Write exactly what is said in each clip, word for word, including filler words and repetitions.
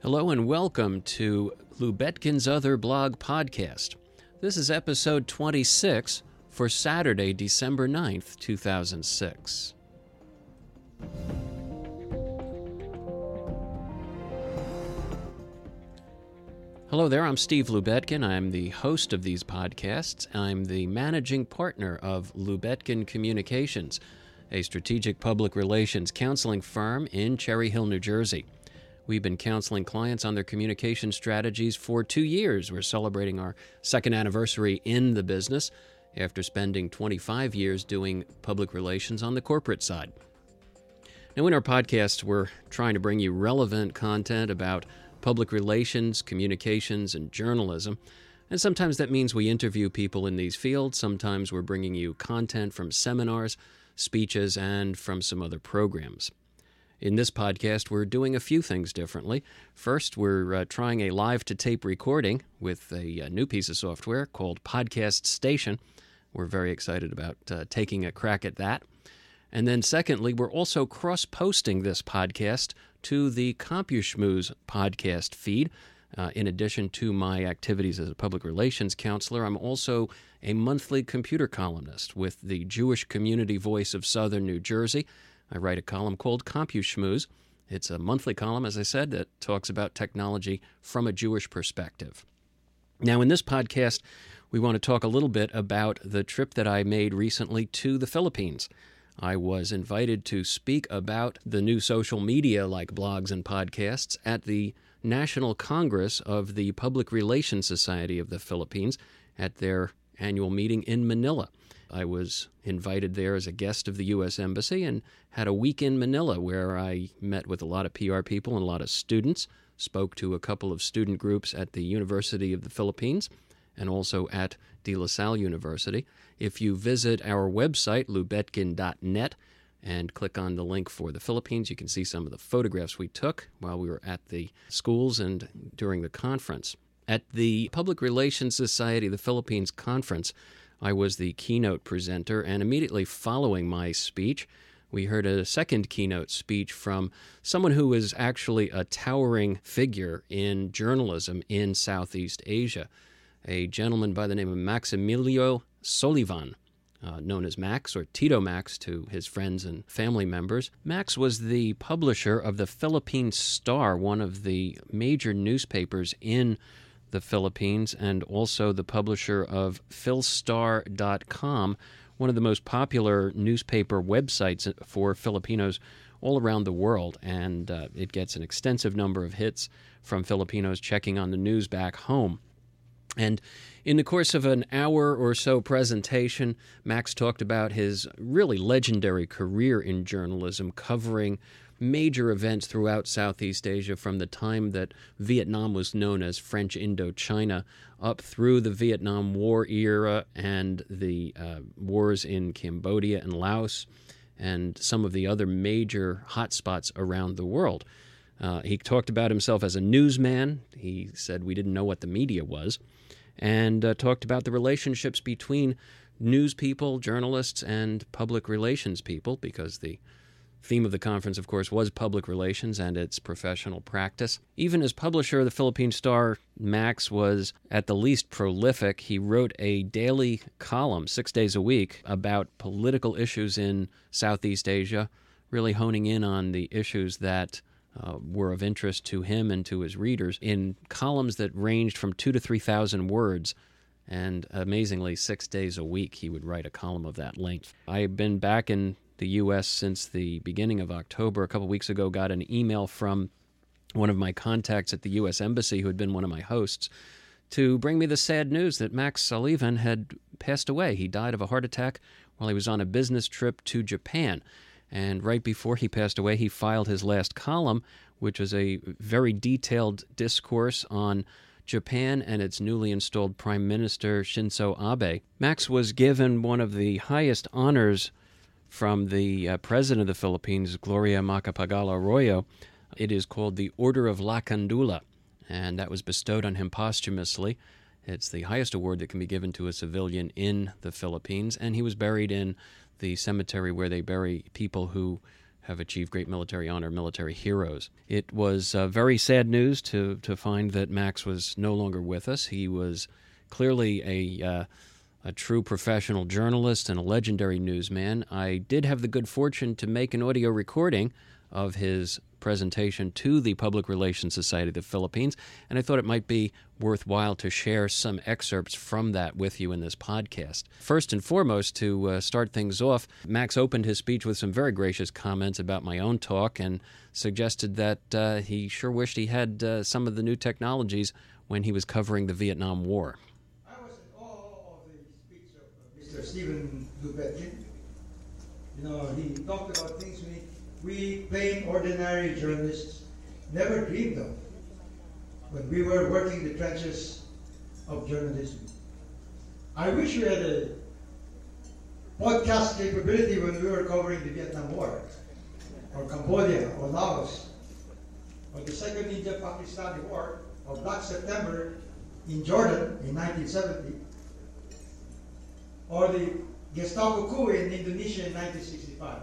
Hello and welcome to Lubetkin's Other Blog Podcast. This is episode twenty-six for Saturday, December ninth, two thousand six. Hello there, I'm Steve Lubetkin. I'm the host of these podcasts. I'm the managing partner of Lubetkin Communications, a strategic public relations counseling firm in Cherry Hill, New Jersey. We've been counseling clients on their communication strategies for two years. We're celebrating our second anniversary in the business after spending twenty-five years doing public relations on the corporate side. Now, in our podcast, we're trying to bring you relevant content about public relations, communications, and journalism. And sometimes that means we interview people in these fields. Sometimes we're bringing you content from seminars, speeches, and from some other programs. In this podcast, we're doing a few things differently. First, we're uh, trying a live-to-tape recording with a, a new piece of software called Podcast Station. We're very excited about uh, taking a crack at that. And then secondly, we're also cross-posting this podcast to the CompuSchmooze podcast feed. Uh, in addition to my activities as a public relations counselor, I'm also a monthly computer columnist with the Jewish Community Voice of Southern New Jersey. I write a column called CompuSchmooze. It's a monthly column, as I said, that talks about technology from a Jewish perspective. Now, in this podcast, we want to talk a little bit about the trip that I made recently to the Philippines. I was invited to speak about the new social media like blogs and podcasts at the National Congress of the Public Relations Society of the Philippines at their annual meeting in Manila. I was invited there as a guest of the U S Embassy and had a week in Manila where I met with a lot of P R people and a lot of students, spoke to a couple of student groups at the University of the Philippines and also at De La Salle University. If you visit our website, lubetkin dot net, and click on the link for the Philippines, you can see some of the photographs we took while we were at the schools and during the conference. At the Public Relations Society of the Philippines conference, I was the keynote presenter, and immediately following my speech, we heard a second keynote speech from someone who is actually a towering figure in journalism in Southeast Asia, a gentleman by the name of Maximilio Solivan, uh, known as Max or Tito Max to his friends and family members. Max was the publisher of the Philippine Star, one of the major newspapers in the Philippines, and also the publisher of philstar dot com, one of the most popular newspaper websites for Filipinos all around the world, and uh, it gets an extensive number of hits from Filipinos checking on the news back home. And in the course of an hour or so presentation, Max talked about his really legendary career in journalism, covering major events throughout Southeast Asia from the time that Vietnam was known as French Indochina up through the Vietnam War era and the uh, wars in Cambodia and Laos and some of the other major hotspots around the world. Uh, he talked about himself as a newsman. He said we didn't know what the media was, and uh, talked about the relationships between news people, journalists, and public relations people, because the theme of the conference, of course, was public relations and its professional practice. Even as publisher of the Philippine Star, Max was at the least prolific. He wrote a daily column, six days a week, about political issues in Southeast Asia, really honing in on the issues that uh, were of interest to him and to his readers in columns that ranged from two to three thousand words. And amazingly, six days a week, he would write a column of that length. I've been back in the U S since the beginning of October. A couple weeks ago, got an email from one of my contacts at the U S Embassy, who had been one of my hosts, to bring me the sad news that Max Solivan had passed away. He died of a heart attack while he was on a business trip to Japan. And right before he passed away, he filed his last column, which was a very detailed discourse on Japan and its newly installed Prime Minister Shinzo Abe. Max was given one of the highest honors from the uh, President of the Philippines, Gloria Macapagal Arroyo. It is called the Order of Lacandula, and that was bestowed on him posthumously. It's the highest award that can be given to a civilian in the Philippines, and he was buried in the cemetery where they bury people who have achieved great military honor, military heroes. It was uh, very sad news to, to find that Max was no longer with us. He was clearly a, uh, a true professional journalist and a legendary newsman. I did have the good fortune to make an audio recording of his presentation to the Public Relations Society of the Philippines, and I thought it might be worthwhile to share some excerpts from that with you in this podcast. First and foremost, to uh, start things off, Max opened his speech with some very gracious comments about my own talk and suggested that uh, he sure wished he had uh, some of the new technologies when he was covering the Vietnam War. I was in awe of the speech of Mister Stephen Lubetkin. You know, he talked about things we We plain, ordinary journalists never dreamed of when we were working the trenches of journalism. I wish we had a podcast capability when we were covering the Vietnam War, or Cambodia, or Laos, or the Second India-Pakistani War, or Black September in Jordan in nineteen seventy, or the Gestapo coup in Indonesia in nineteen sixty-five.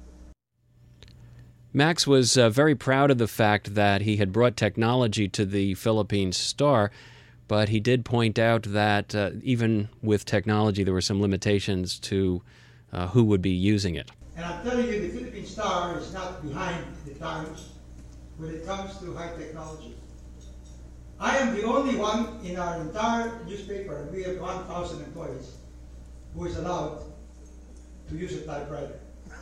Max was uh, very proud of the fact that he had brought technology to the Philippine Star, but he did point out that uh, even with technology, there were some limitations to uh, who would be using it. And I'm telling you, the Philippine Star is not behind the times when it comes to high technology. I am the only one in our entire newspaper, and we have one thousand employees, who is allowed to use a typewriter.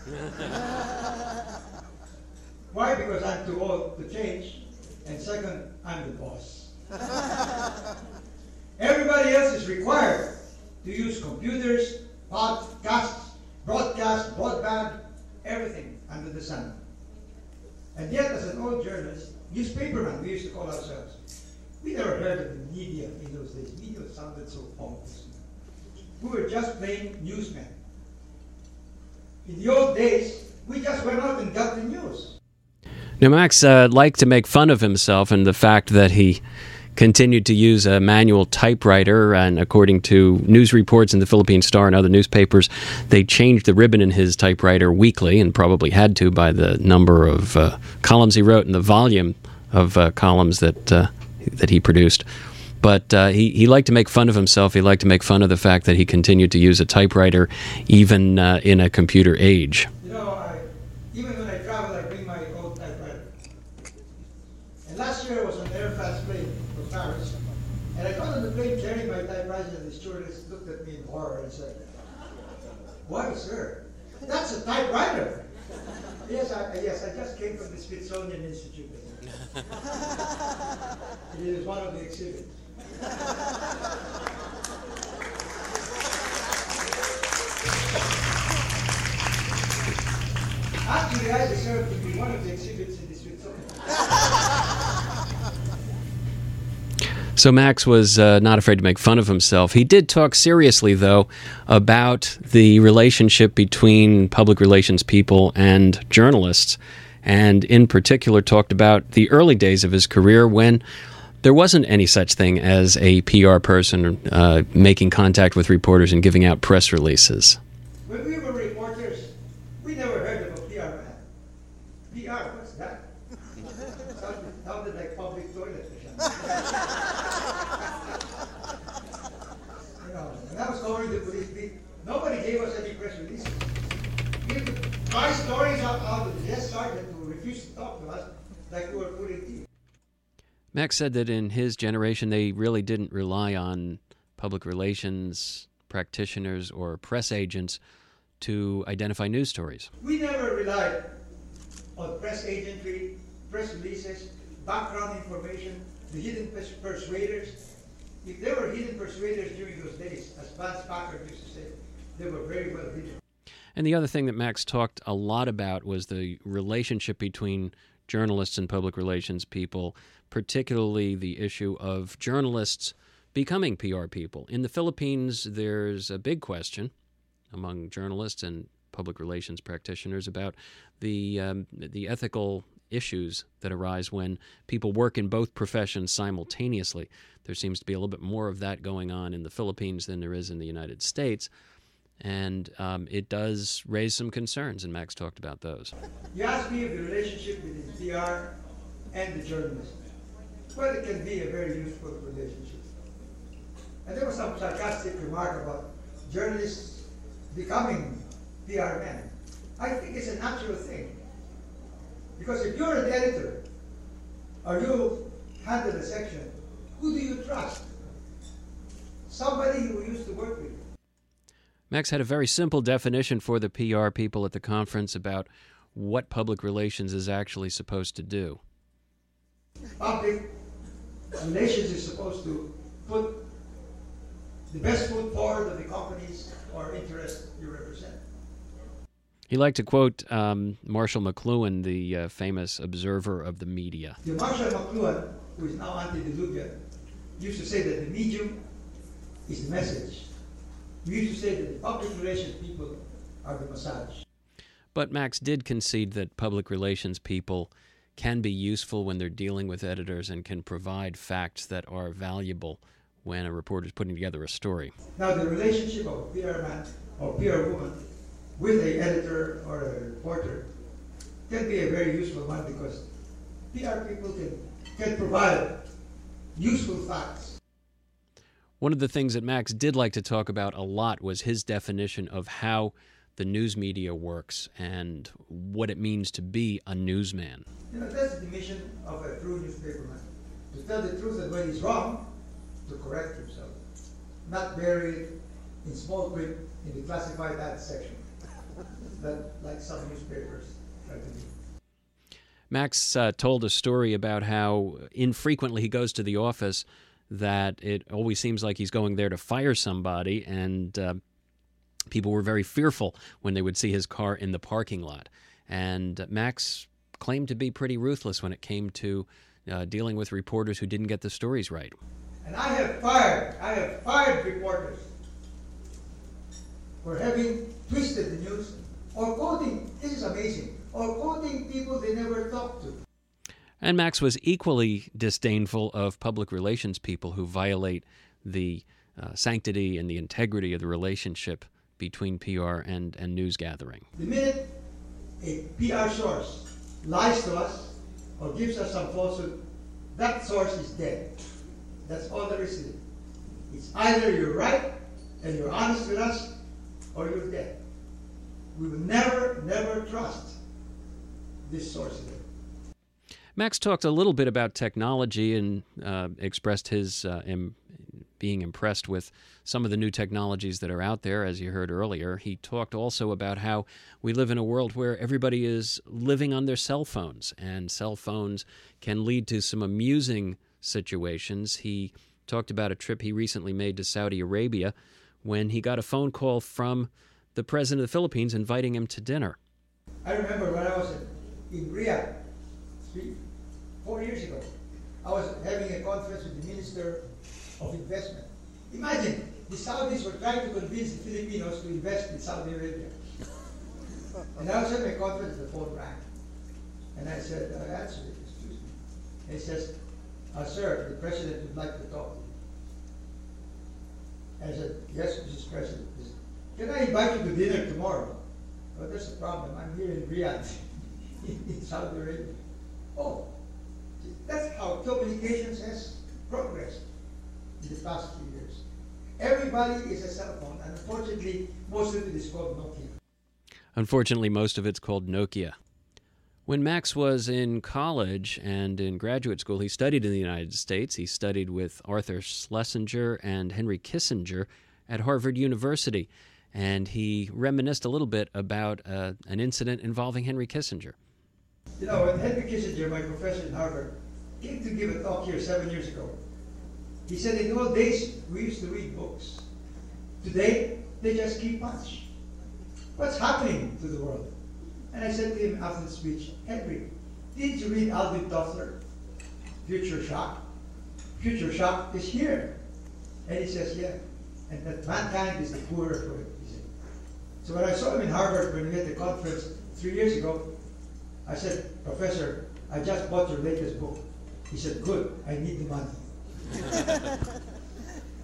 Why? Because I'm too old to change, and second, I'm the boss. Everybody else is required to use computers, podcasts, broadcast, broadband, everything under the sun. And yet, as an old journalist, newspaperman, we used to call ourselves, we never heard of the media in those days. Media sounded so pompous. We were just plain newsmen. In the old days, we just went out and got the news. Now, Max uh, liked to make fun of himself and the fact that he continued to use a manual typewriter, and according to news reports in the Philippine Star and other newspapers, they changed the ribbon in his typewriter weekly, and probably had to by the number of uh, columns he wrote and the volume of uh, columns that uh, that he produced. But uh, he, he liked to make fun of himself. He liked to make fun of the fact that he continued to use a typewriter even uh, in a computer age. You know, I, even when I travel, I bring my old typewriter. And last year I was on an Air France plane from Paris, and I got on the plane carrying my typewriter, and the stewardess looked at me in horror and said, "Why, sir? That's a typewriter." Yes, I, yes, I just came from the Smithsonian Institute. It is one of the exhibits. Actually, I deserve to be one of the exhibits in the Smithsonian. So Max was uh, not afraid to make fun of himself. He did talk seriously, though, about the relationship between public relations people and journalists, and in particular talked about the early days of his career when there wasn't any such thing as a P R person uh, making contact with reporters and giving out press releases. When we were reporters, we never heard of a P R man. P R, what's that? Sounded, sounded like public toilet. You know, when I was covering the police beat, nobody gave us any press releases. We had to buy stories out, out of the desk sergeant who refused to talk to us like we were pulling teeth. Max said that in his generation, they really didn't rely on public relations practitioners or press agents to identify news stories. We never relied on press agentry, press releases, background information, the hidden pers- persuaders. If there were hidden persuaders during those days, as Vance Packard used to say, they were very well hidden. And the other thing that Max talked a lot about was the relationship between journalists and public relations people, particularly the issue of journalists becoming P R people. In the Philippines, there's a big question among journalists and public relations practitioners about the um, the ethical issues that arise when people work in both professions simultaneously. There seems to be a little bit more of that going on in the Philippines than there is in the United States. And um, it does raise some concerns, and Max talked about those. You asked me of the relationship between P R and the journalist. Well, it can be a very useful relationship. And there was some sarcastic remark about journalists becoming P R men. I think it's a natural thing. Because if you're an editor, or you handle a section, who do you trust? Somebody who used to work with you. Max had a very simple definition for the P R people at the conference about what public relations is actually supposed to do. Public relations is supposed to put the best foot forward of the companies or interests you represent. He liked to quote um, Marshall McLuhan, the uh, famous observer of the media. The Marshall McLuhan, who is now antediluvian, used to say that the medium is the message. We used to say that the public relations people are the massage. But Max did concede that public relations people can be useful when they're dealing with editors and can provide facts that are valuable when a reporter is putting together a story. Now, the relationship of a P R man or P R woman with an editor or a reporter can be a very useful one because P R people can, can provide useful facts. One of the things that Max did like to talk about a lot was his definition of how the news media works and what it means to be a newsman. You know, that's the mission of a true newspaperman, to tell the truth and when he's wrong, to correct himself, not bury it in small print in the classified ads section, that like some newspapers try to do. Max uh, told a story about how infrequently he goes to the office, that it always seems like he's going there to fire somebody, and uh, people were very fearful when they would see his car in the parking lot. And Max claimed to be pretty ruthless when it came to uh, dealing with reporters who didn't get the stories right. And I have fired, I have fired reporters for having twisted the news or quoting, this is amazing, or quoting people they never talked to. And Max was equally disdainful of public relations people who violate the uh, sanctity and the integrity of the relationship between P R and, and news gathering. The minute a P R source lies to us or gives us some falsehood, that source is dead. That's all there is to it. It's either you're right and you're honest with us, or you're dead. We will never, never trust this source again. Max talked a little bit about technology and uh, expressed his uh, im- being impressed with some of the new technologies that are out there, as you heard earlier. He talked also about how we live in a world where everybody is living on their cell phones, and cell phones can lead to some amusing situations. He talked about a trip he recently made to Saudi Arabia when he got a phone call from the president of the Philippines inviting him to dinner. I remember when I was in Riyadh, three, four years ago, I was having a conference with the Minister of Investment. Imagine, the Saudis were trying to convince the Filipinos to invest in Saudi Arabia. And I was having a conference, the phone rang. And I said, I answered it, excuse me. And he says, uh, sir, the President would like to talk to you. And I said, yes, Missus President. He said, can I invite you to dinner tomorrow? Well, there's a problem. I'm here in Riyadh, in Saudi Arabia. Oh, that's how communications has progressed in the past few years. Everybody is a cell phone, and unfortunately, most of it is called Nokia. Unfortunately, most of it's called Nokia. When Max was in college and in graduate school, he studied in the United States. He studied with Arthur Schlesinger and Henry Kissinger at Harvard University. And he reminisced a little bit about uh, an incident involving Henry Kissinger. You know, when Henry Kissinger, my professor in Harvard, came to give a talk here seven years ago, he said in the old days, we used to read books. Today, they just keep punch. What's happening to the world? And I said to him after the speech, Henry, did you read Alvin Toffler, Future Shock? Future Shock is here. And he says, yeah. And that mankind is the poorer for it, he said. So when I saw him in Harvard when we had the conference three years ago, I said, Professor, I just bought your latest book. He said, good, I need the money.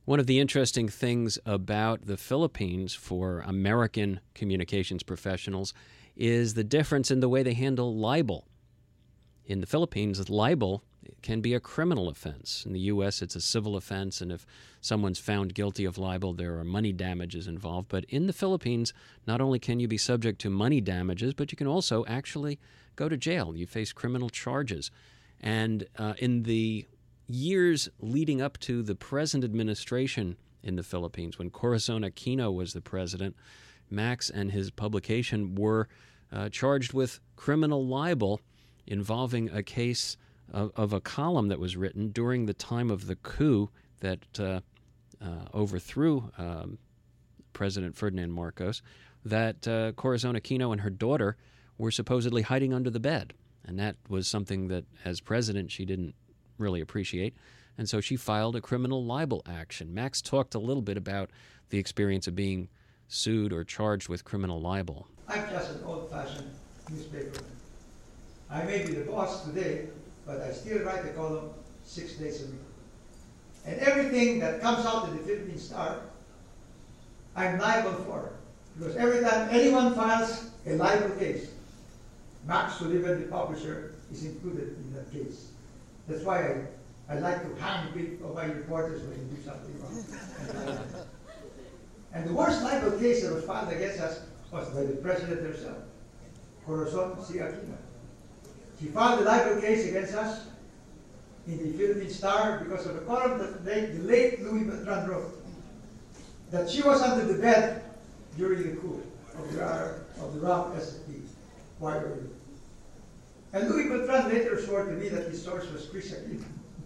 One of the interesting things about the Philippines for American communications professionals is the difference in the way they handle libel. In the Philippines, libel can be a criminal offense. In the U S, it's a civil offense, and if someone's found guilty of libel, there are money damages involved. But in the Philippines, not only can you be subject to money damages, but you can also actually go to jail. You face criminal charges. And uh, in the years leading up to the present administration in the Philippines, when Corazon Aquino was the president, Max and his publication were uh, charged with criminal libel involving a case of, of a column that was written during the time of the coup that uh, uh, overthrew um, President Ferdinand Marcos, that uh, Corazon Aquino and her daughter were supposedly hiding under the bed. And that was something that, as president, she didn't really appreciate. And so she filed a criminal libel action. Max talked a little bit about the experience of being sued or charged with criminal libel. I'm just an old-fashioned newspaperman. I may be the boss today, but I still write a column six days a week. And everything that comes out in the Philippine Star, I'm liable for. Because every time anyone files a libel case, Max Sullivan, the publisher, is included in that case. That's why I, I like to hang people of my reporters when they do something wrong. And the worst libel case that was filed against us was by the president herself, Corazon C. Aquino. She filed a libel case against us in the Philippine Star because of a column that the late Louis Beltran wrote, that she was under the bed during the coup of the, of the Rock S S P. Quite early. And Louis Beltran later swore to me that his source was Chris Aquino.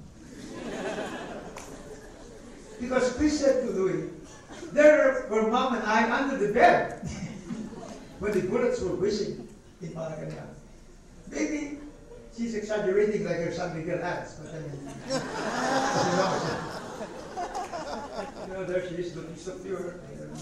Because Chris said to Louis, there were Mom and I under the bed when the bullets were whizzing in Malacanang. Maybe she's exaggerating like her son Miguel adds, but I mean, you know, there she is looking so pure.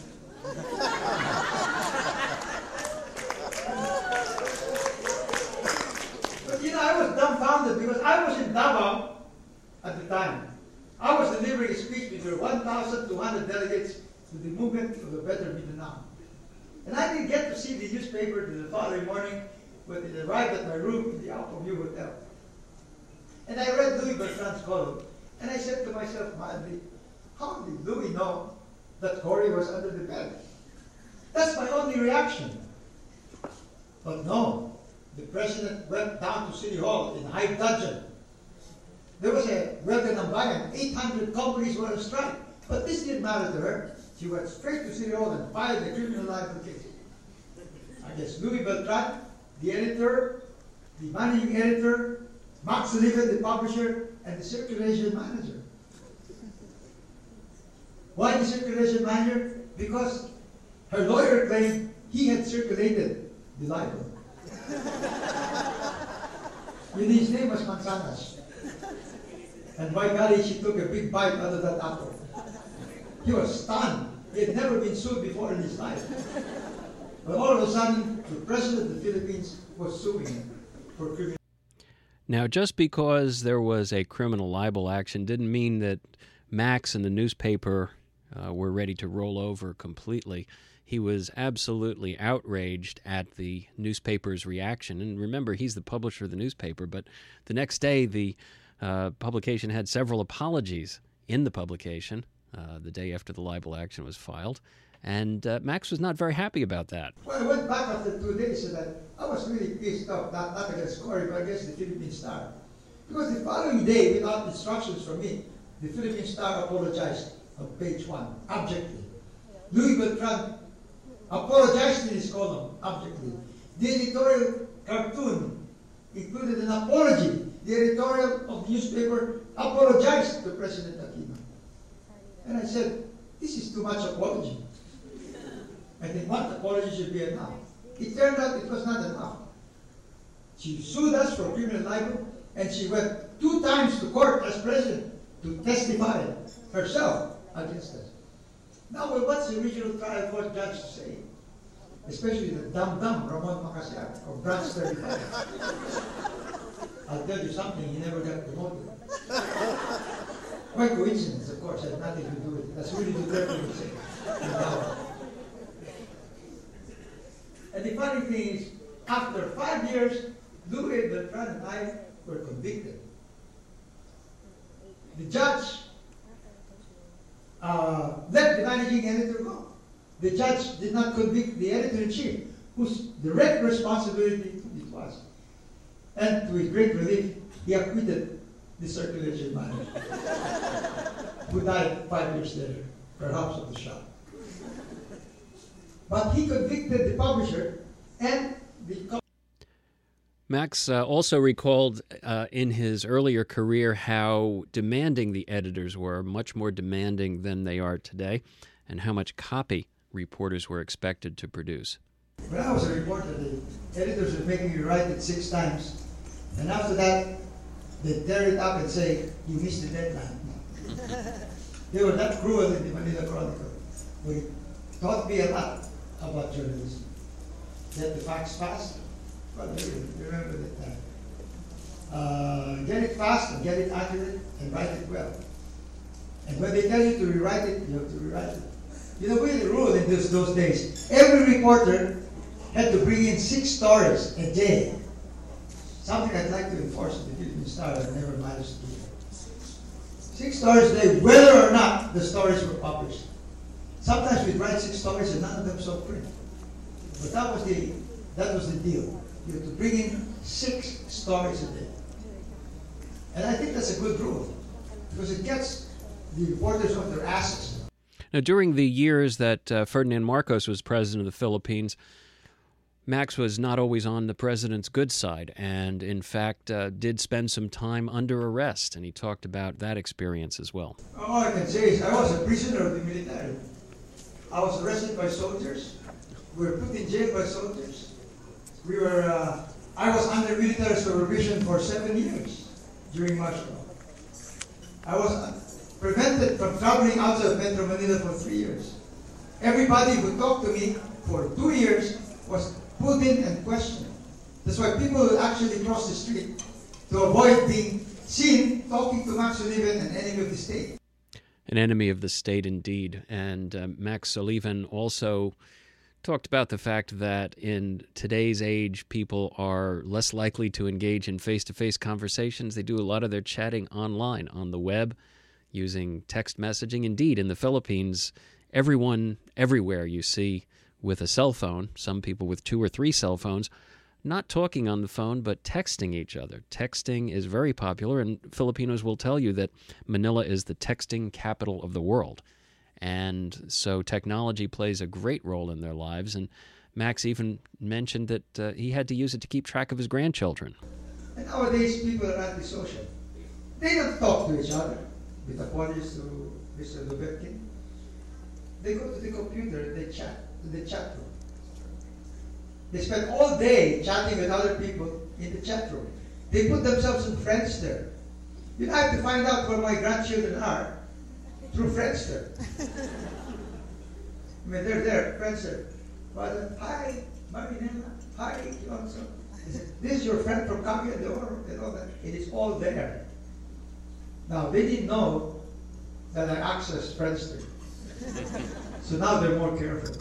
But you know, I was dumbfounded because I was in Davao at the time. I was delivering a speech before one thousand two hundred delegates to the movement of the Better Mindanao. And I didn't get to see the newspaper till the following morning, but it arrived at my room in the Alpha View Hotel. And I read Louis Beltran's column, and I said to myself mildly, how did Louis know that Cory was under the bed? That's my only reaction. But no, the president went down to City Hall in high dudgeon. There was a Welcome Nambayan, eight hundred companies were on strike. But this didn't matter to her. She went straight to City Hall and filed a criminal libel case against Louis Beltran, the editor, the managing editor, Max Sullivan, the publisher, and the circulation manager. Why the circulation manager? Because her lawyer claimed he had circulated the libel. You know, his name was Manzanas. And by golly, she took a big bite out of that apple. He was stunned. He had never been sued before in his life. But all of a sudden, the president of the Philippines was suing him for criminal. Now, just because there was a criminal libel action didn't mean that Max and the newspaper uh, were ready to roll over completely. He was absolutely outraged at the newspaper's reaction. And remember, he's the publisher of the newspaper, but the next day the uh, publication had several apologies in the publication uh, the day after the libel action was filed. And uh, Max was not very happy about that. Well, I went back after two days and that I was really pissed off, not, not against Cory, but against the Philippine Star. Because the following day, without instructions from me, the Philippine Star apologized on page one, abjectly. Louis Beltran apologized in his column, abjectly. The editorial cartoon included an apology. The editorial of the newspaper apologized to President Aquino. And I said, this is too much apology. I think one apology should be enough. It turned out it was not enough. She sued us for criminal libel, and she went two times to court as president to testify herself against us. Now, well, what's the regional trial court judge to say? Especially the dumb-dumb Ramon Macasiar of Branch thirty-five. I'll tell you something, he never got promoted. Quite coincidence, of course, had nothing to do with it. That's really Duterte would say. And the funny thing is, after five years, Louis Beltran and I were convicted. The judge uh, let the managing editor go. The judge did not convict the editor-in-chief, whose direct responsibility it was. And to his great relief, he acquitted the circulation manager, who died five years later, perhaps of the shock. But he convicted the publisher and the... Max uh, also recalled uh, in his earlier career how demanding the editors were, much more demanding than they are today, and how much copy reporters were expected to produce. When I was a reporter, the editors were making me write it six times, and after that, they'd tear it up and say, you missed the deadline. They were that cruel in the Manila Chronicle. But it taught me a lot about journalism. Get the facts fast. Well, remember that time. Uh, get it fast and get it accurate and write it well. And when they tell you to rewrite it, you have to rewrite it. You know, we had a rule in this, those days. Every reporter had to bring in six stories a day. Something I'd like to enforce in the Philippine Star, I've never managed to do. Six stories a day, whether or not the stories were published. Sometimes we'd write six stories and none of them saw print. But that was the that was the deal. You have to bring in six stories a day. And I think that's a good rule, because it gets the reporters off their asses. Now, during the years that uh, Ferdinand Marcos was president of the Philippines, Max was not always on the president's good side, and in fact uh, did spend some time under arrest, and he talked about that experience as well. All I can say is I was a prisoner of the military. I was arrested by soldiers. We were put in jail by soldiers. We were, uh, I was under military supervision for seven years during March law. I was prevented from traveling outside of Metro Manila for three years. Everybody who talked to me for two years was pulled in and questioned. That's why people would actually cross the street to avoid being seen talking to Max Soliven, an enemy of the state. An enemy of the state, indeed. And uh, Max Soliven also talked about the fact that in today's age, people are less likely to engage in face-to-face conversations. They do a lot of their chatting online, on the web, using text messaging. Indeed, in the Philippines, everyone, everywhere you see with a cell phone, some people with two or three cell phones, not talking on the phone, but texting each other. Texting is very popular, and Filipinos will tell you that Manila is the texting capital of the world. And so technology plays a great role in their lives, and Max even mentioned that uh, he had to use it to keep track of his grandchildren. And nowadays, people are antisocial. They don't talk to each other, with apologies to Mister Lubetkin. They go to the computer, they chat, to the chat room. They spend all day chatting with other people in the chat room. They put themselves in Friendster. You know, I have to find out where my grandchildren are through Friendster. I mean, they're there, Friendster. But, hi, Marinella. Hi, Alonso. This is your friend from Cagayan de Oro and all that. It is all there. Now, they didn't know that I accessed Friendster. So now they're more careful.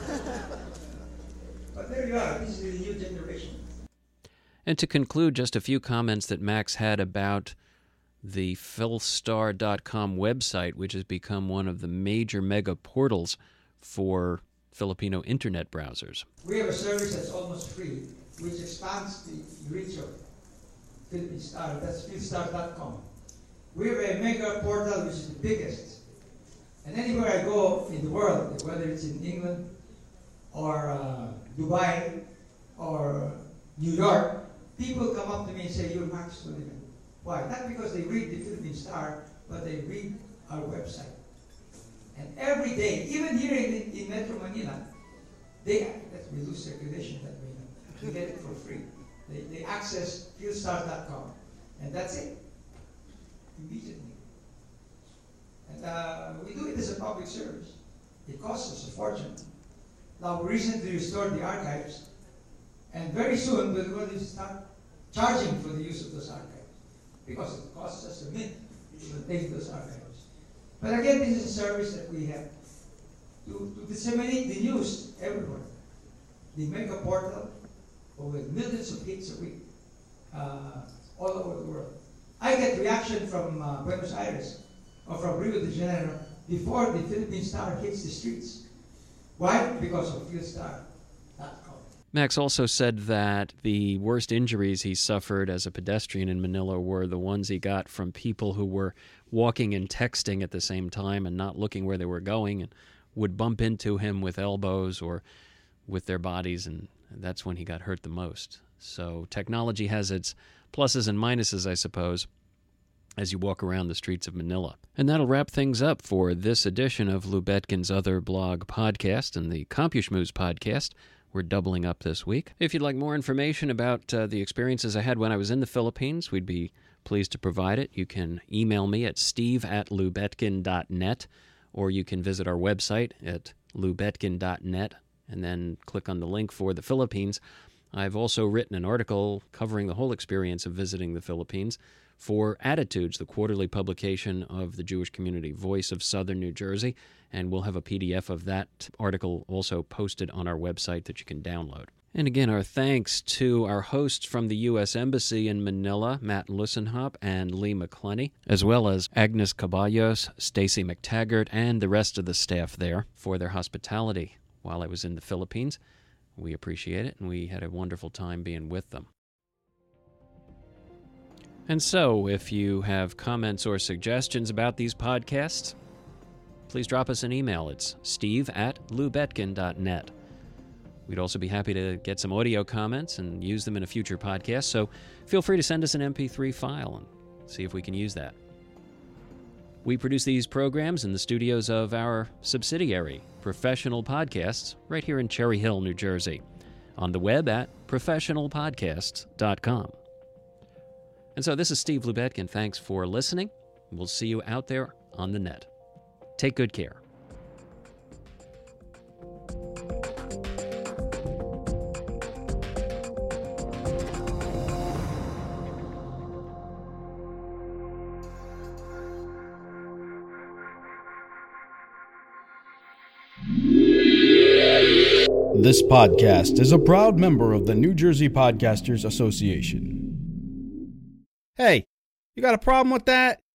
But there you are. This is the new generation. And to conclude, just a few comments that Max had about the Philstar dot com website, which has become one of the major mega portals for Filipino internet browsers. We have a service that's almost free, which expands the reach of Philippine Star. That's Philstar dot com. We have a mega portal, which is the biggest. And anywhere I go in the world, whether it's in England or uh, Dubai or New York, people come up to me and say, you're Max Soliven. Why? Not because they read the Philippine Star, but they read our website. And every day, even here in, in Metro Manila, they, that's, we lose circulation that way. We get it for free. They, they access Philstar dot com, and that's it, immediately. And uh, we do it as a public service. It costs us a fortune. Now, we recently restored the archives, and very soon we're going to start charging for the use of those archives, because it costs us a mint to take those archives. But again, this is a service that we have to, to disseminate the news everywhere. They make a portal with millions of hits a week, uh, all over the world. I get reaction from uh, Buenos Aires or from Rio de Janeiro before the Philippine Star hits the streets. Why? Because of Philstar dot com. Max also said that the worst injuries he suffered as a pedestrian in Manila were the ones he got from people who were walking and texting at the same time and not looking where they were going and would bump into him with elbows or with their bodies, and that's when he got hurt the most. So technology has its pluses and minuses, I suppose, as you walk around the streets of Manila. And that'll wrap things up for this edition of Lou Betkin's Other Blog podcast and the CompuSchmooze podcast. We're doubling up this week. If you'd like more information about uh, the experiences I had when I was in the Philippines, we'd be pleased to provide it. You can email me at steve at lou betkin dot net, or you can visit our website at lou betkin dot net and then click on the link for the Philippines. I've also written an article covering the whole experience of visiting the Philippines for Attitudes, the quarterly publication of the Jewish Community Voice of Southern New Jersey, and we'll have a P D F of that article also posted on our website that you can download. And again, our thanks to our hosts from the U S Embassy in Manila, Matt Lussenhop and Lee McClenny, as well as Agnes Caballos, Stacy McTaggart, and the rest of the staff there for their hospitality while I was in the Philippines. We appreciate it, and we had a wonderful time being with them. And so, if you have comments or suggestions about these podcasts, please drop us an email. It's steve at lou betkin dot net. We'd also be happy to get some audio comments and use them in a future podcast, so feel free to send us an M P three file and see if we can use that. We produce these programs in the studios of our subsidiary, Professional Podcasts, right here in Cherry Hill, New Jersey, on the web at professional podcasts dot com. And so this is Steve Lubetkin. Thanks for listening. We'll see you out there on the net. Take good care. This podcast is a proud member of the New Jersey Podcasters Association. Hey, you got a problem with that?